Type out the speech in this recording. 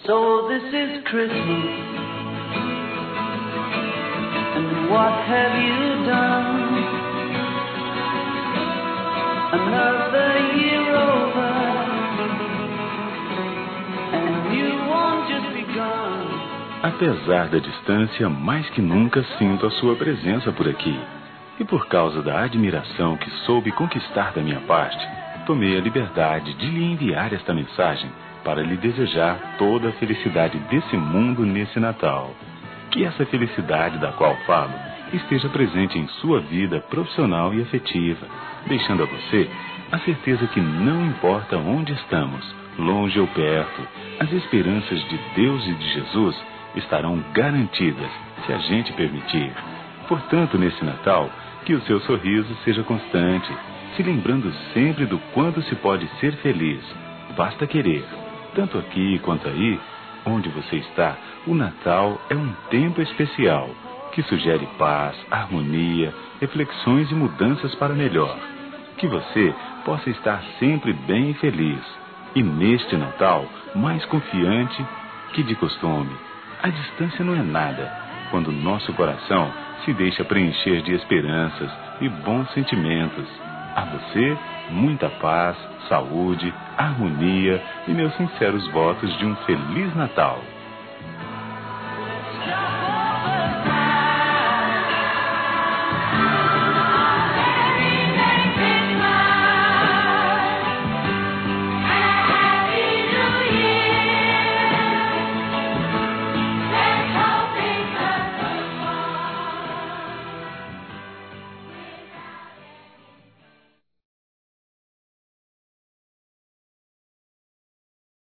So this is Christmas, and what have you done? Another year over, and a new one just begun. Apesar da distância, mais que nunca sinto a sua presença por aqui. E por causa da admiração que soube conquistar da minha parte, tomei a liberdade de lhe enviar esta mensagem para lhe desejar toda a felicidade desse mundo nesse Natal. Que essa felicidade da qual falo esteja presente em sua vida profissional e afetiva, deixando a você a certeza que não importa onde estamos, longe ou perto, as esperanças de Deus e de Jesus estarão garantidas, se a gente permitir. Portanto, nesse Natal, que o seu sorriso seja constante, se lembrando sempre do quanto se pode ser feliz. Basta querer. Tanto aqui quanto aí, onde você está, o Natal é um tempo especial, que sugere paz, harmonia, reflexões e mudanças para melhor. Que você possa estar sempre bem e feliz. E neste Natal, mais confiante que de costume. A distância não é nada, quando nosso coração se deixa preencher de esperanças e bons sentimentos. A você, muita paz, saúde, harmonia e meus sinceros votos de um Feliz Natal.